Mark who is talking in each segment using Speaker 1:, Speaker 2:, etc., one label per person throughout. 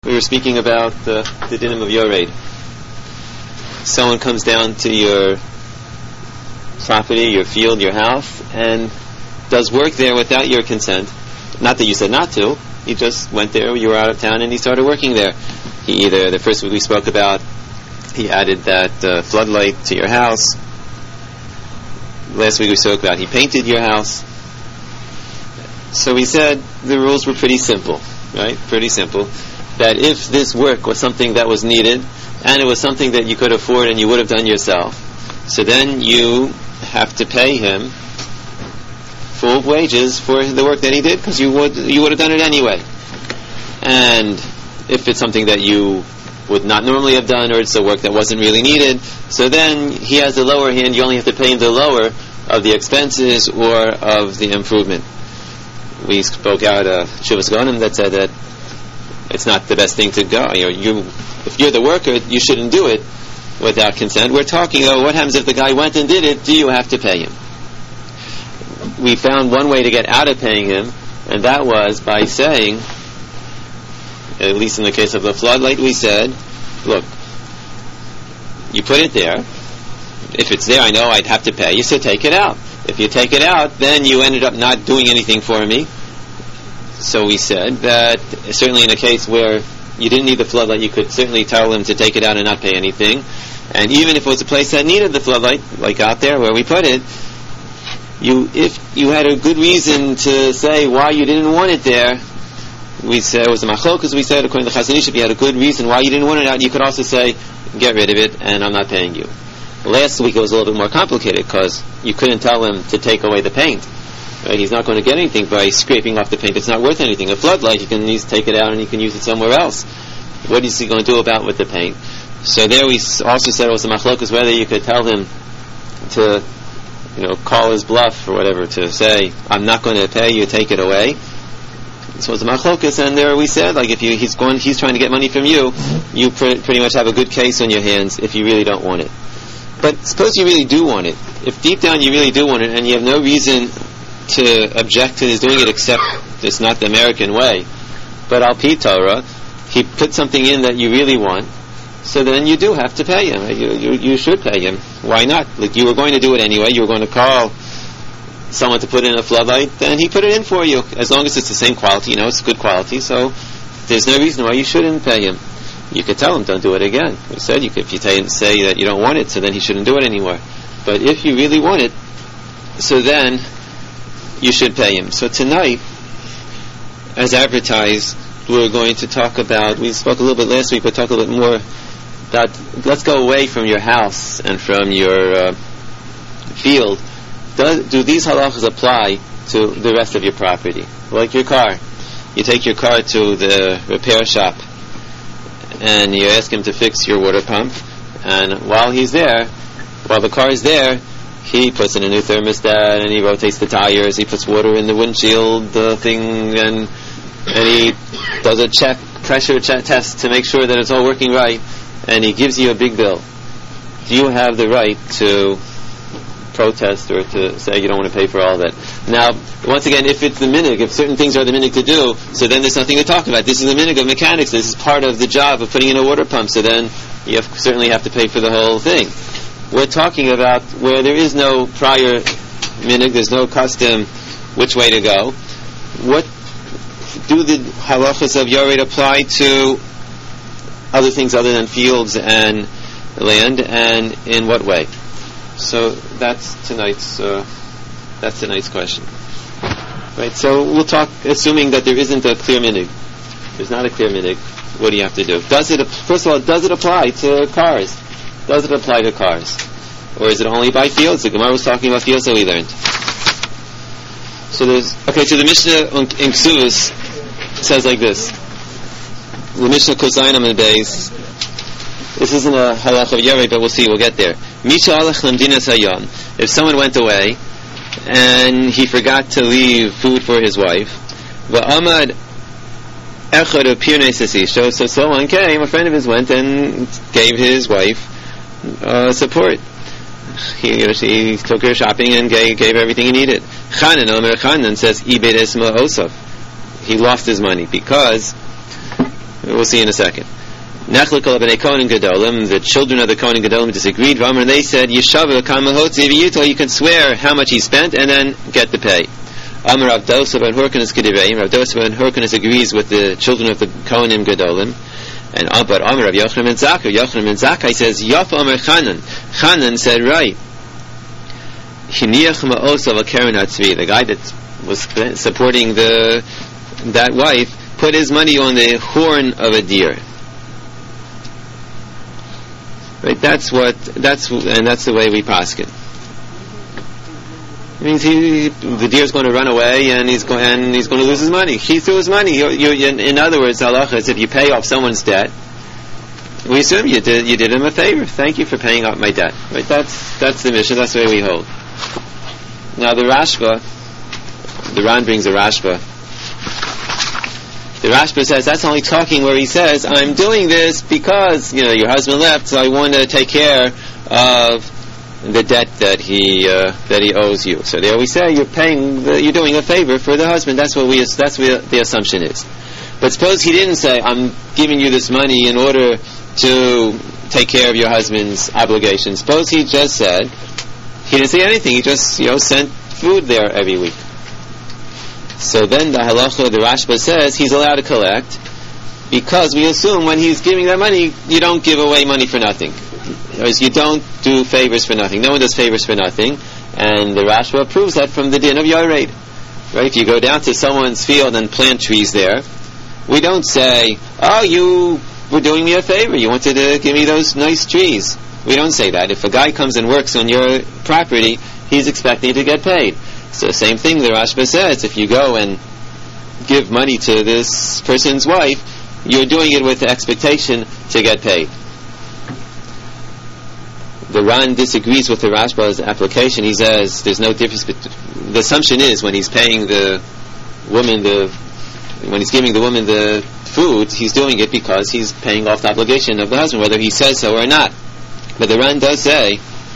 Speaker 1: We were speaking about the dinim of Yored. Someone comes down to your property, your field, your house, and does work there without your consent. Not that you said not to. He just went there, you were out of town, and he started working there. He either, the first week we spoke about, he added that floodlight to your house. Last week we spoke about he painted your house. So we said the rules were pretty simple, right? Pretty simple. That if this work was something that was needed, and it was something that you could afford and you would have done yourself, so then you have to pay him full wages for the work that he did, because you would have done it anyway. And if it's something that you would not normally have done, or it's a work that wasn't really needed, so then he has the lower hand. You only have to pay him the lower of the expenses or of the improvement. We spoke out Shuvas Gonim that said that it's not the best thing to go. If you're the worker, you shouldn't do it without consent. We're talking about what happens if the guy went and did it. Do you have to pay him? We found one way to get out of paying him, and that was by saying, at least in the case of the floodlight, we said, look, you put it there. If it's there, I know I'd have to pay you, so take it out. If you take it out, then you ended up not doing anything for me. So we said that certainly in a case where you didn't need the floodlight, you could certainly tell him to take it out and not pay anything. And even if it was a place that needed the floodlight, like out there where we put it, if you had a good reason to say why you didn't want it there, we said it was a machlokas. We said according to Chazon Ish, if you had a good reason why you didn't want it out, you could also say, get rid of it and I'm not paying you. Last week it was a little bit more complicated because you couldn't tell him to take away the paint. Right? He's not going to get anything by scraping off the paint. It's not worth anything. A floodlight, you can take it out and you can use it somewhere else. What is he going to do about with the paint? So there we also said it was a machlokas, whether you could tell him to, call his bluff or whatever, to say, I'm not going to pay you, take it away. So it was a machlokas, and there we said, like if he's trying to get money from you, you pretty much have a good case on your hands if you really don't want it. But suppose you really do want it. If deep down you really do want it and you have no reason to object to his doing it except it's not the American way, but al pi Torah, he put something in that you really want, so then you do have to pay him. You should pay him. Why not? Like you were going to do it anyway. You were going to call someone to put in a floodlight, then he put it in for you. As long as it's the same quality, it's good quality, so there's no reason why you shouldn't pay him. You could tell him, don't do it again. We said if you say that you don't want it, so then he shouldn't do it anymore. But if you really want it, so then you should pay him. So tonight, as advertised, we're going to talk about, we spoke a little bit last week, but talk a little bit more about, let's go away from your house and from your field. Do these halachas apply to the rest of your property? Like your car. You take your car to the repair shop and you ask him to fix your water pump, and while the car is there, he puts in a new thermostat and he rotates the tires, he puts water in the windshield thing, and he does a pressure test to make sure that it's all working right, and he gives you a big bill. Do you have the right to protest or to say you don't want to pay for all that? Now, once again, if it's the minig, if certain things are the minig to do, so then there's nothing to talk about. This is the minig of mechanics. This is part of the job of putting in a water pump, so then you certainly have to pay for the whole thing. We're talking about where there is no prior minig, there's no custom which way to go. What do the halachas of Yored apply to other things other than fields and land, and in what way? So that's tonight's question. Right. So we'll talk, assuming that there isn't a clear minig. There's not a clear minig. What do you have to do? First of all, does it apply to cars? Does it apply to cars, or is it only by fields? The Gemara was talking about fields that we learned. So so the Mishnah in Ksuvos says like this. The Mishnah Kosainam in Beis. This isn't a halach of Yored, but we'll see. We'll get there. If someone went away and he forgot to leave food for his wife, so someone came, a friend of his went and gave his wife support. She took her shopping and gave everything he needed. Chanan says, he lost his money because We'll see in a second. The children of the Kohen Gedolim disagreed. And they said, you can swear how much he spent and then get the pay. Amar Rav Dosa ben Hurkanus Kediveim. Rav Dosa ben Hurkanus agrees with the children of the Kohanim Gedolim. But Amar Rav Yochanan ben Zakkai. Yochanan ben Zakkai says, Yaf Amar Chanan. Chanan said, right. The guy that was supporting that wife put his money on the horn of a deer. Right, that's the way we paskin. It means the deer's going to run away and he's going to lose his money. He threw his money. In other words, halacha is if you pay off someone's debt, we assume you did him a favor. Thank you for paying off my debt. Right, that's the mission. That's the way we hold. Now the Ran brings a Rashba. The Rashba says that's only talking where he says, I'm doing this because, your husband left, so I want to take care of the debt that he owes you. So there we say you're doing a favor for the husband. That's what the assumption is. But suppose he didn't say, I'm giving you this money in order to take care of your husband's obligations. Suppose he just said, he didn't say anything, he just, sent food there every week. So then the halacha, the Rashba says, he's allowed to collect, because we assume when he's giving that money, you don't give away money for nothing. You don't do favors for nothing. No one does favors for nothing. And the Rashba proves that from the din of Yored. Right? If you go down to someone's field and plant trees there, we don't say, oh, you were doing me a favor. You wanted to give me those nice trees. We don't say that. If a guy comes and works on your property, he's expecting to get paid. So same thing the Rashba says, if you go and give money to this person's wife, you're doing it with the expectation to get paid. The Ran disagrees with the Rashba's application. He says there's no difference. The assumption is when he's paying the woman when he's giving the woman the food, he's doing it because he's paying off the obligation of the husband, whether he says so or not. But the Ran does say,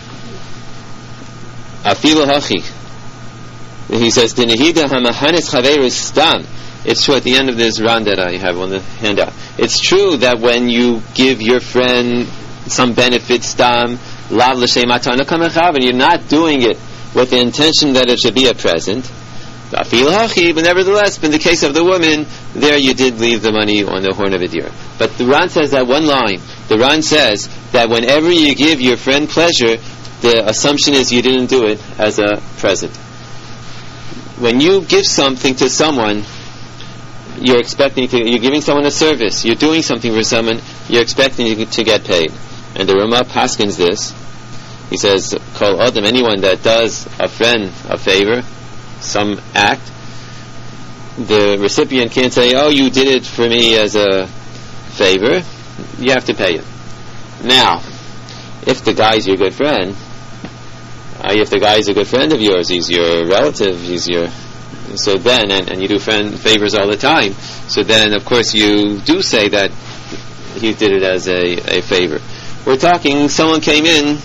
Speaker 1: Afilu hachi. He says, Dinehida hamahanis chaveru stam. It's true at the end of this Ran that I have on the handout. It's true that when you give your friend some benefit, stam, lav l'shem matana kamechav, and you're not doing it with the intention that it should be a present. But nevertheless, in the case of the woman, there you did leave the money on the horn of a deer. But the Ran says that one line. The Ran says that whenever you give your friend pleasure, the assumption is you didn't do it as a present. When you give something to someone, you're giving someone a service, you're doing something for someone, you're expecting to get paid. And the Rama paskins this. He says, Kol Adam, anyone that does a friend a favor, some act, the recipient can't say, oh, you did it for me as a favor. You have to pay him. Now, if the guy's your good friend, if the guy's a good friend of yours, he's your relative, so then, and you do favors all the time, so then of course you do say that he did it as a favor. We're talking, someone came in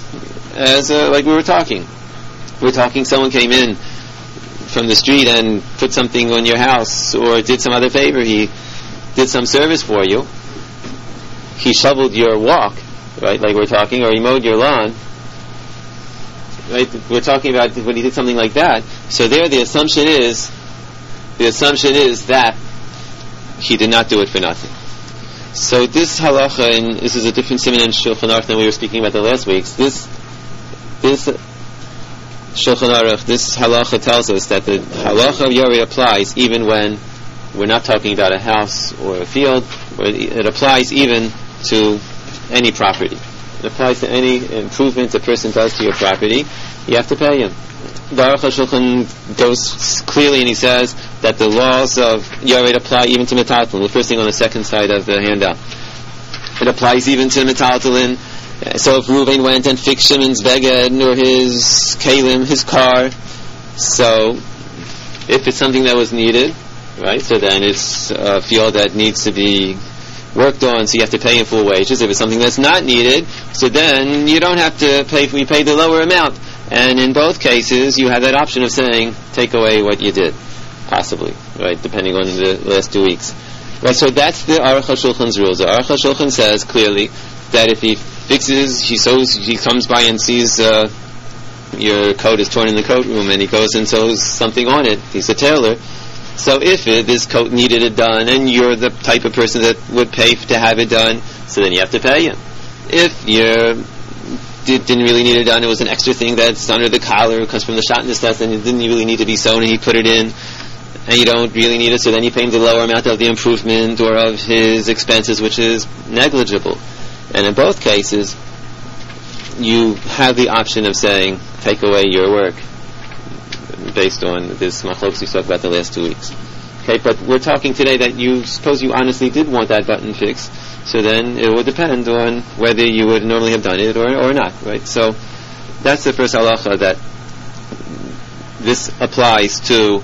Speaker 1: someone came in from the street and put something on your house, or did some other favor, he did some service for you, he shoveled your walk, right, like we're talking, or he mowed your lawn, right, we're talking about when he did something like that. So there the assumption is that he did not do it for nothing. So this halacha, and this is a different siman in Shulchan Aruch than we were speaking about the last weeks. This Shulchan Aruch, this halacha tells us that the halacha of Yored applies even when we're not talking about a house or a field, or it applies even to any property. It applies to any improvement a person does to your property. You have to pay him. The Aruch HaShulchan goes clearly and he says that the laws of Yored apply even to metaltalin. The first thing on the second side of the handout. It applies even to metaltalin. So if Reuven went and fixed Shimon's beged or his kalim, his car, so if it's something that was needed, right, so then it's a field that needs to be worked on, so you have to pay him full wages. If it's something that's not needed, so then you don't have to pay, we pay the lower amount. And in both cases, you have that option of saying, take away what you did, possibly, right, depending on the last 2 weeks. Right, so that's the Aruch HaShulchan's rules. The Aruch HaShulchan says clearly that if he fixes, he comes by and sees your coat is torn in the coat room, and he goes and sews something on it. He's a tailor. So if this coat needed it done, and you're the type of person that would pay to have it done, so then you have to pay him. If you didn't really need it done, it was an extra thing that's under the collar, it comes from the shotness test, and it didn't really need to be sewn, and he put it in, and you don't really need it, so then you pay him the lower amount of the improvement or of his expenses, which is negligible. And in both cases, you have the option of saying, take away your work, based on this machlokes we talked about the last 2 weeks. Okay, but we're talking today that you suppose you honestly did want that button fixed, so then it would depend on whether you would normally have done it or not, right? So that's the first halacha, that this applies to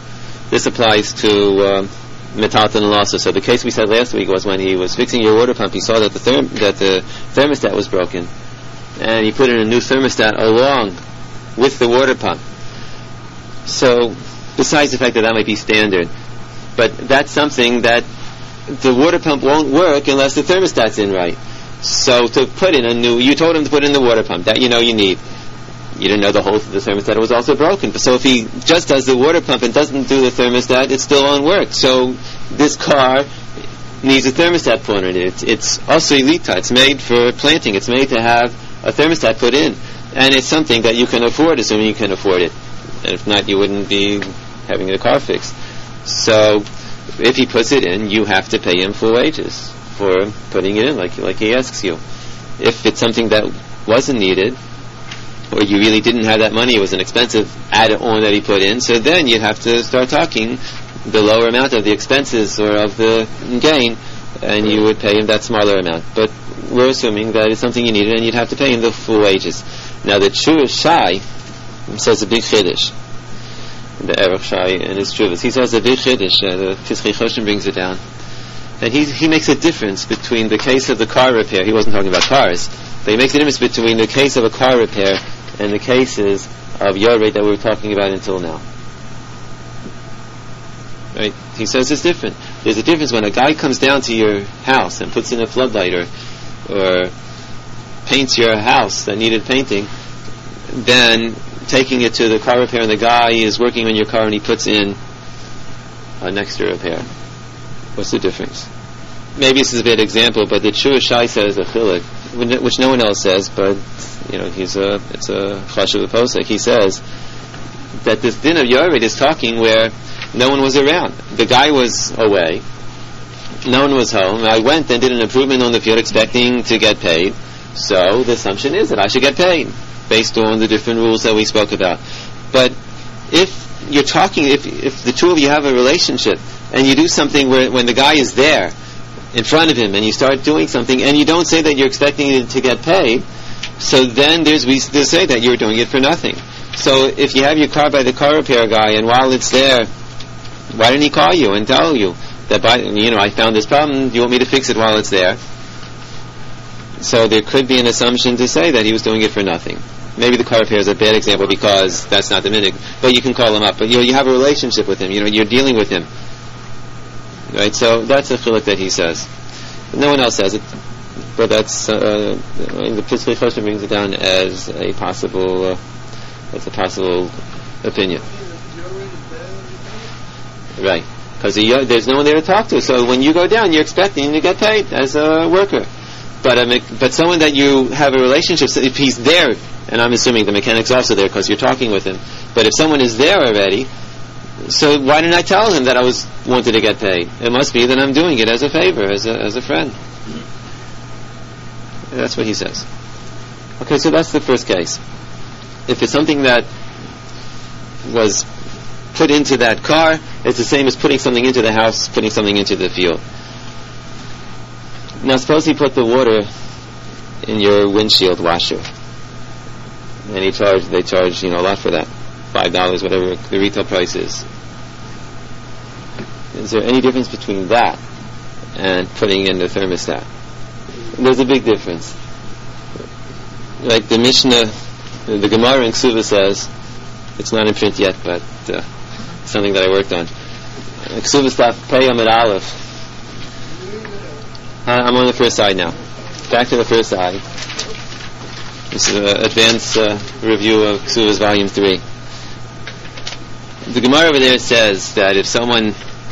Speaker 1: metalton and losses. So the case we said last week was when he was fixing your water pump, he saw that the thermostat was broken, and he put in a new thermostat along with the water pump. So besides the fact that might be standard, but that's something that the water pump won't work unless the thermostat's in right. So to put in you told him to put in the water pump, that you need. You didn't know the thermostat was also broken. So if he just does the water pump and doesn't do the thermostat, it still won't work. So this car needs a thermostat put in it. It's also elita. It's made for planting. It's made to have a thermostat put in. And it's something that you can afford, assuming you can afford it. And if not, you wouldn't be having the car fixed. So if he puts it in, you have to pay him full wages for putting it in, like he asks you. If it's something that wasn't needed, or you really didn't have that money, it was an expensive add-on that he put in, so then you'd have to start talking the lower amount of the expenses or of the gain, and you would pay him that smaller amount. But we're assuming that it's something you needed, and you'd have to pay him the full wages. Now the Tshuva Shai says a big chiddush, the Erech Shai and his Tshuvas. He says a big chiddush, the Tischei Choshen brings it down, and he makes a difference between the case of the car repair. He wasn't talking about cars, but he makes a difference between the case of a car repair and the cases of Yoreh that we were talking about until now. Right? He says it's different. There's a difference when a guy comes down to your house and puts in a floodlight or paints your house that needed painting, then taking it to the car repair, and the guy is working on your car and he puts in an extra repair. What's the difference? Maybe this is a bad example, but the Tshuva Shai says a chiluk, which no one else says, but it's a chashuv of the posek. He says that this din of Yoreh is talking where no one was around. The guy was away, no one was home. I went and did an improvement on the field expecting to get paid, so the assumption is that I should get paid based on the different rules that we spoke about. But if you're talking, if the two of you have a relationship and you do something when the guy is there in front of him and you start doing something and you don't say that you're expecting it to get paid, so then they say that you're doing it for nothing. So if you have your car by the car repair guy, and while it's there, why didn't he call you and tell you that I found this problem, do you want me to fix it while it's there? So there could be an assumption to say that he was doing it for nothing. Maybe the car repair is a bad example because that's not the minhag, but you can call him up. But you have a relationship with him, you're dealing with him. Right, so that's a chiluk that he says. No one else says it, but that's the Tischei Choshen brings it down as a possible opinion. Right, because there's no one there to talk to. So when you go down, you're expecting to get paid as a worker. But someone that you have a relationship, so if he's there, and I'm assuming the mechanic's also there because you're talking with him. But if someone is there already, so why didn't I tell him that I wanted to get paid? It must be that I'm doing it as a favor, as a friend. That's what he says. Okay, so that's the first case. If it's something that was put into that car, it's the same as putting something into the house, putting something into the field. Now suppose he put the water in your windshield washer, and they charge a lot for that, $5, whatever the retail price is. Is there any difference between that and putting in the thermostat? There's a big difference. Like the Mishnah, the Gemara in Ksuva says, it's not in print yet, but something that I worked on. Ksuva Staf Pei Amid Aleph I'm on the first side now. Back to the first side. This is an advanced review of Ksuvas Volume 3. The Gemara over there says that if someone,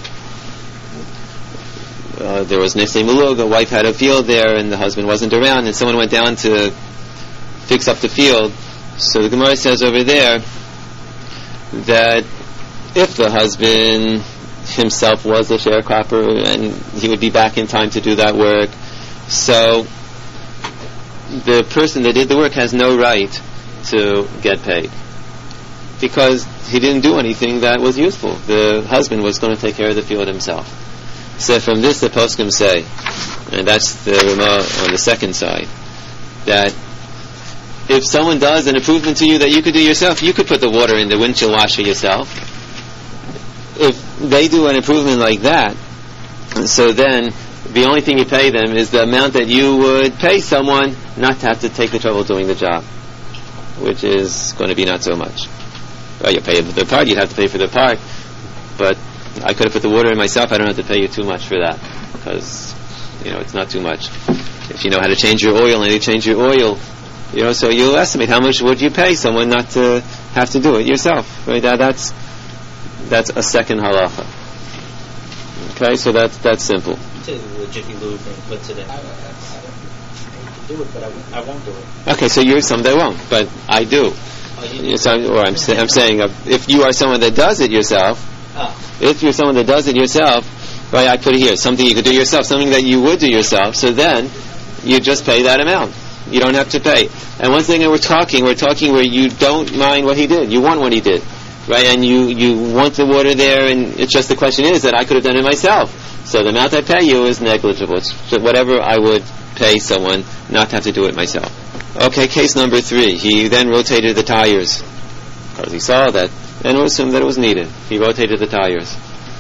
Speaker 1: there was Nesei Mulug, a wife had a field there and the husband wasn't around, and someone went down to fix up the field, so the Gemara says over there that if the husband himself was a sharecropper and he would be back in time to do that work, so the person that did the work has no right to get paid because he didn't do anything that was useful. The husband was going to take care of the field himself. So from this the poskim say, and that's the Ramah on the second side, that if someone does an improvement to you that you could do yourself, you could put the water in the windshield washer yourself. If they do an improvement like that, so then the only thing you pay them is the amount that you would pay someone not to have to take the trouble doing the job, which is going to be not so much. Well, you pay for the part, you'd have to pay for the part, but I could have put the water in myself, I don't have to pay you too much for that, because, it's not too much. If you know how to change your oil and you change your oil, so you'll estimate how much would you pay someone not to have to do it yourself, right? That's a second halacha. Okay, so that's simple.
Speaker 2: Take the Jiffy Lube and puts it in. I do it, but I won't do it.
Speaker 1: Okay, so you're someone that won't, but I do. I'm saying, if you are someone that does it yourself, if you're someone that does it yourself, right, I put it here, something you could do yourself, something that you would do yourself, so then you just pay that amount. You don't have to pay. And one thing that we're talking where you don't mind what he did. You want what he did. Right, and you want the water there, and it's just the question is that I could have done it myself. So the amount I pay you is negligible. It's whatever I would pay someone not to have to do it myself. Okay, case number 3. He then rotated the tires because he saw that and assumed that it was needed. He rotated the tires.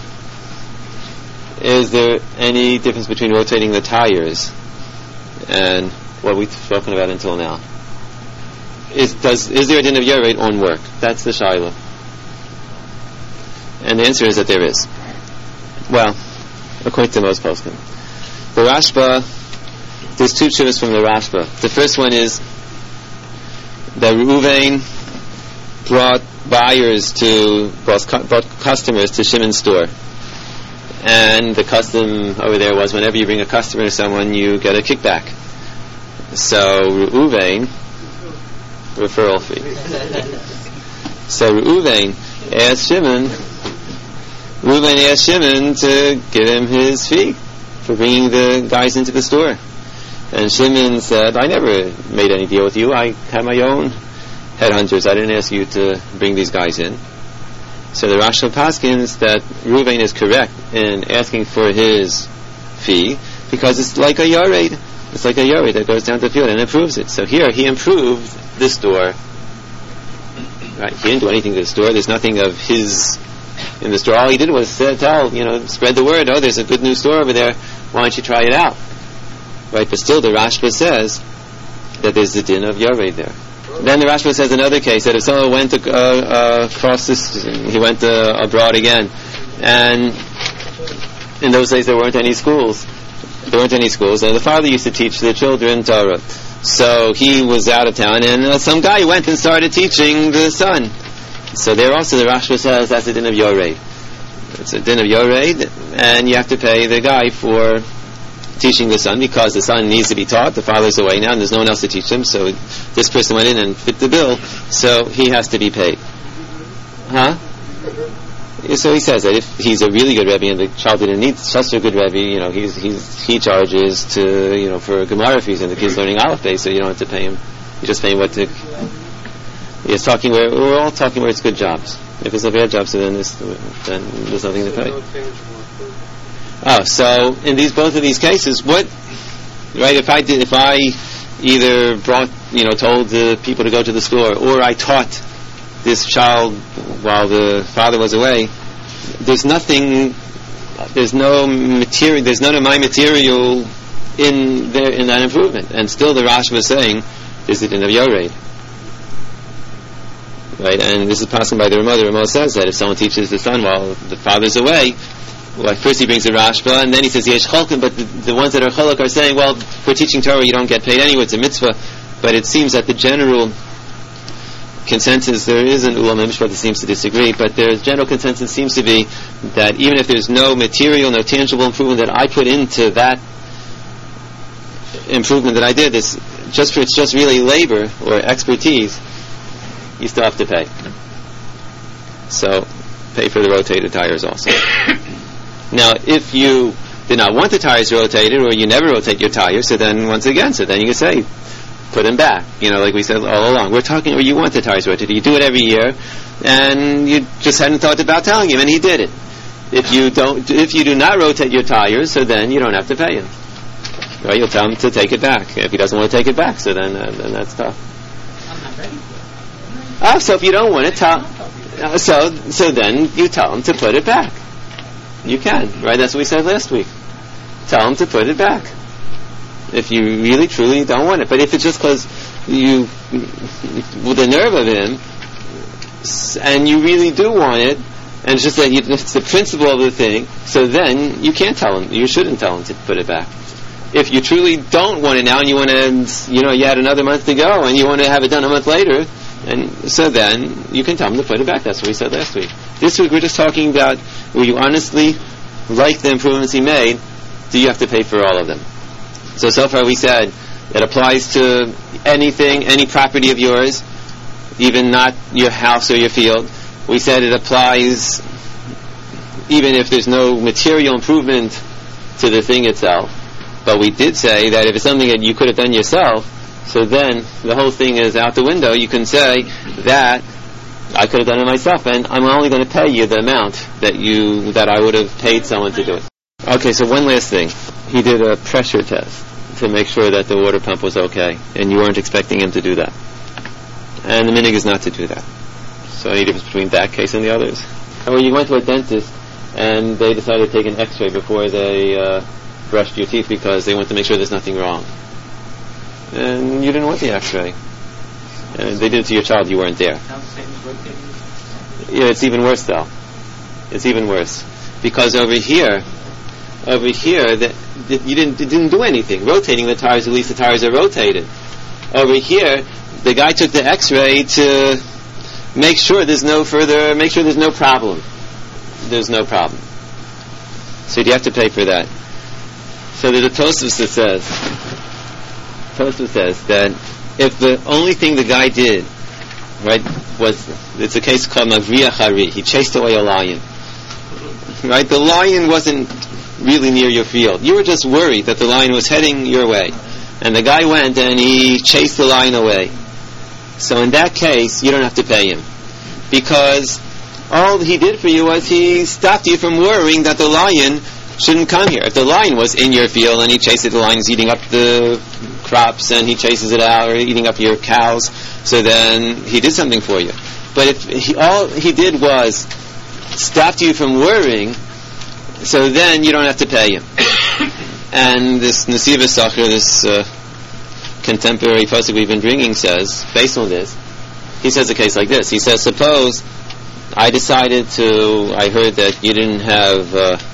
Speaker 1: Is there any difference between rotating the tires and what we've spoken about until now? Is there a din of Yored on work? That's the Shiloh. And the answer is that there is. Well, according to most poskim. The Rashba, there's 2 chuvas from the Rashba. The first one is that Reuven brought customers to Shimon's store. And the custom over there was whenever you bring a customer to someone, you get a kickback. So Reuven, referral fee. So Reuven asked Shimon to give him his fee for bringing the guys into the store. And Shimon said, I never made any deal with you. I had my own headhunters. I didn't ask you to bring these guys in. So the Rashba paskins that Reuven is correct in asking for his fee because it's like a Yored. It's like a Yored that goes down to the field and improves it. So here he improved the store. Right? He didn't do anything to the store. There's nothing of his in the store. All he did was spread the word. Oh, there's a good new store over there. Why don't you try it out? Right? But still, the Rashba says that there's the din of Yored there. Then the Rashba says another case that if someone went across this, he went abroad again, and in those days there weren't any schools. And the father used to teach the children Torah. So he was out of town, and some guy went and started teaching the son. So there also the Rashba says that's a din of Yored. It's a din of Yored, and you have to pay the guy for teaching the son because the son needs to be taught. The father's away now, and there's no one else to teach him. So this person went in and fit the bill, so he has to be paid. So he says that if he's a really good Rebbe and the child didn't need such a good Rebbe, he charges to for Gemara fees and the kid's learning Aleph Beis, so you don't have to pay him. You just pay him what to. We're all talking where it's good jobs. If it's a bad job, so then there's nothing to pay. So in both of these cases, right? If I either told the people to go to the store, or I taught this child while the father was away, there's none of my material in that improvement, and still the Rashba is saying there's a din of Yored. Right, and this is passing by the Ramah. The Ramah says that if someone teaches the son while the father's away, well, first he brings a Rashba, and then he says Yesh Cholkin, but the ones that are Cholok are saying, well, for teaching Torah you don't get paid anyway, it's a mitzvah. But it seems that the general consensus, there is an Ulam Mishpat that seems to disagree, but there's general consensus seems to be that even if there's no material, no tangible improvement that I put into that improvement that I did, it's just really labor or expertise, you still have to pay. So pay for the rotated tires also. Now, if you did not want the tires rotated, or you never rotate your tires, so then you can say, put them back. Like we said all along. We're talking, or you want the tires rotated. You do it every year, and you just hadn't thought about telling him, and he did it. If you do not rotate your tires, so then you don't have to pay him. Right? You'll tell him to take it back. If he doesn't want to take it back, so then that's tough.
Speaker 3: I'm not ready for it.
Speaker 1: So if you don't want it, so then you tell him to put it back. You can, right? That's what we said last week. Tell him to put it back. If you really, truly don't want it. But if it's just because with the nerve of him, and you really do want it, and it's just that it's the principle of the thing, so then you can't tell him. You shouldn't tell him to put it back. If you truly don't want it now, and you want to, you had another month to go, and you want to have it done a month later, and so then you can tell him to put it back. That's what we said last week. This week we're just talking about where you honestly like the improvements he made. Do you have to pay for all of them? So far we said it applies to anything, any property of yours, even not your house or your field. We said it applies even if there's no material improvement to the thing itself. But we did say that if it's something that you could have done yourself, so then the whole thing is out the window. You can say that I could have done it myself, and I'm only going to pay you the amount that I would have paid someone to do it. Okay, so one last thing. He did a pressure test to make sure that the water pump was okay, and you weren't expecting him to do that. And the minig is not to do that. So any difference between that case and the others? Or you went to a dentist, and they decided to take an x-ray before they brushed your teeth because they want to make sure there's nothing wrong. And you didn't want the x-ray. And they did it to your child, you weren't there. Yeah, it's even worse though. It's even worse. Because over here, you didn't do anything. Rotating the tires, at least the tires are rotated. Over here, the guy took the x-ray to make sure there's no problem. There's no problem. So you have to pay for that. So there's a Tosfos that says that if the only thing the guy did, right, it's a case called Mavriya Hari, he chased away a lion. Right? The lion wasn't really near your field. You were just worried that the lion was heading your way. And the guy went and he chased the lion away. So in that case, you don't have to pay him. Because all he did for you was he stopped you from worrying that the lion shouldn't come here. If the lion was in your field and he chased it, the lion's eating up the crops and he chases it out, or eating up your cows, so then he did something for you. But if all he did was stopped you from worrying, so then you don't have to pay him. And this Nesiva Sacher, this contemporary posuk we've been bringing, says, based on this, he says a case like this. He says, suppose I heard that you didn't have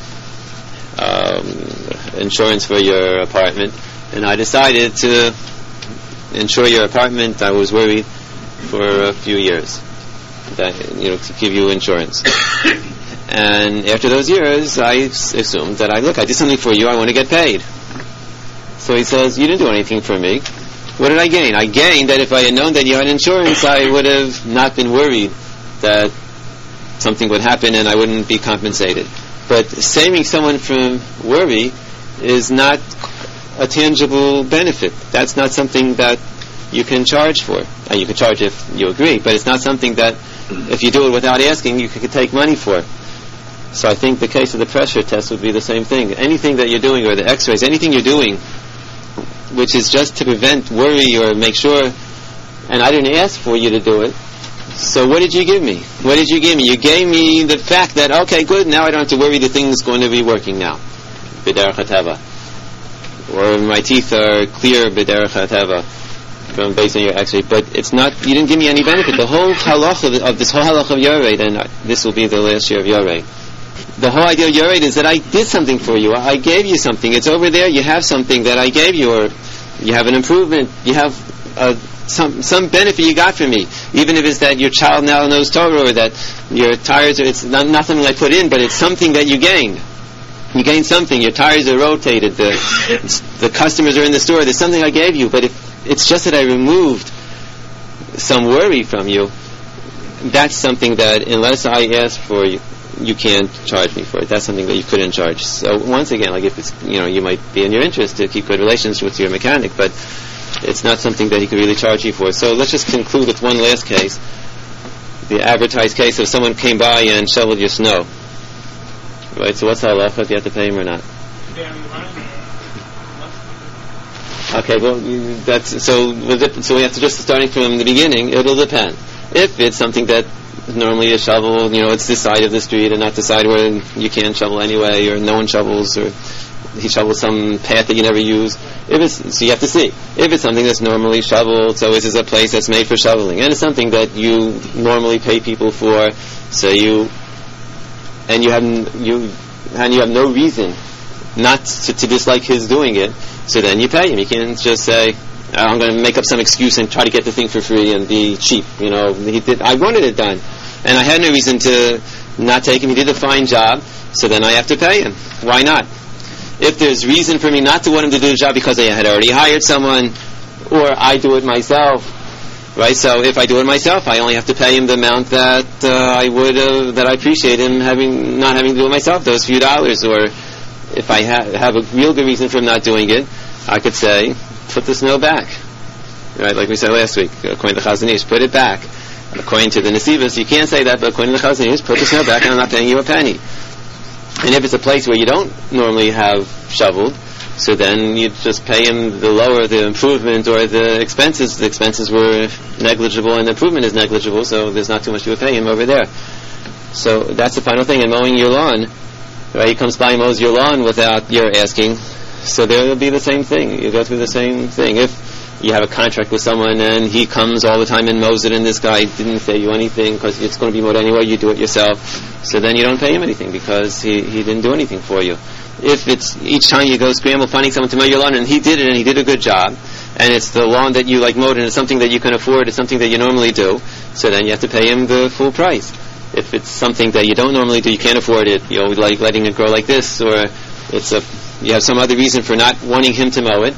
Speaker 1: insurance for your apartment, and I decided to insure your apartment. I was worried for a few years to give you insurance. And after those years, I assumed that I did something for you, I want to get paid. So he says, you didn't do anything for me. What did I gain? I gained that if I had known that you had insurance, I would have not been worried that something would happen and I wouldn't be compensated. But saving someone from worry is not a tangible benefit. That's not something that you can charge for. You can charge if you agree, but it's not something that, if you do it without asking, you could take money for. So I think the case of the pressure test would be the same thing. Anything that you're doing, or the x-rays, anything you're doing, which is just to prevent worry or make sure, and I didn't ask for you to do it, so what did you give me? What did you give me? You gave me the fact that, okay, good, now I don't have to worry the thing's going to be working now. B'derech hateva. Or my teeth are clear, b'derech hateva, based on your x-ray. But it's not, you didn't give me any benefit. The whole halach of this whole halach of Yoreh, and this will be the last year of Yoreh, the whole idea of Yored is that I did something for you. I gave you something. It's over there. You have something that I gave you, or you have an improvement. You have some benefit you got from me. Even if it's that your child now knows Torah, or that your tires are, it's not something I put in, but it's something that you gained. You gained something. Your tires are rotated. The customers are in the store. There's something I gave you, but if it's just that I removed some worry from you, that's something that unless I ask for you can't charge me for it. That's something that you couldn't charge. So once again, like if it's, you might be in your interest to keep good relations with your mechanic, but it's not something that he could really charge you for. So let's just conclude with one last case. The advertised case of someone came by and shoveled your snow. Right, so what's the halacha? Do you have to pay him or not? Okay, well, so we have to just starting from the beginning. It'll depend. If it's something that normally is shoveled, it's this side of the street and not the side where you can't shovel anyway, or no one shovels, or he shovels some path that you never use. So you have to see. If it's something that's normally shoveled, so this is a place that's made for shoveling, and it's something that you normally pay people for, so you have no reason not to dislike his doing it, so then you pay him. You can't just say, I'm going to make up some excuse and try to get the thing for free and be cheap. I wanted it done, and I had no reason to not take him. He did a fine job, so then I have to pay him. Why not? If there's reason for me not to want him to do the job because I had already hired someone, or I do it myself, right? So if I do it myself, I only have to pay him the amount that that I appreciate him not having to do it myself, those few dollars. Or if I have a real good reason for him not doing it, I could say, put the snow back, right? Like we said last week, according to the Chazon Ish, put it back. According to the Nesivos, you can't say that, but according to the Chazon Ish, put the snow back, and I'm not paying you a penny. And if it's a place where you don't normally have shoveled, so then you just pay him the lower the improvement or the expenses. The expenses were negligible and the improvement is negligible, so there's not too much to pay him over there. So that's the final thing. And mowing your lawn, right? He comes by and mows your lawn without your asking, so there will be the same thing. You go through the same thing. If you have a contract with someone and he comes all the time and mows it, and this guy didn't say you anything because it's going to be mowed anyway, you do it yourself, so then you don't pay him anything because he didn't do anything for you. If it's each time you go scramble finding someone to mow your lawn and he did it and he did a good job, and it's the lawn that you mowed and it's something that you can afford, it's something that you normally do, so then you have to pay him the full price. If it's something that you don't normally do, you can't afford it, like letting it grow like this, or you have some other reason for not wanting him to mow it,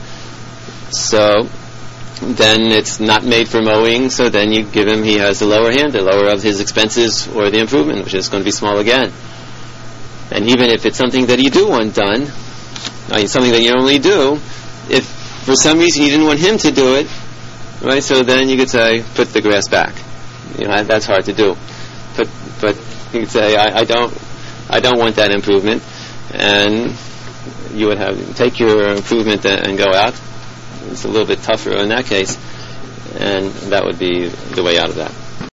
Speaker 1: so then it's not made for mowing, so then you give him, he has the lower of his expenses or the improvement, which is going to be small again. And even if it's something that you do want done, something that you normally do, if for some reason you didn't want him to do it, right, so then you could say, put the grass back. That's hard to do. But you could say, I don't want that improvement, and you would take your improvement and go out. It's a little bit tougher in that case, and that would be the way out of that.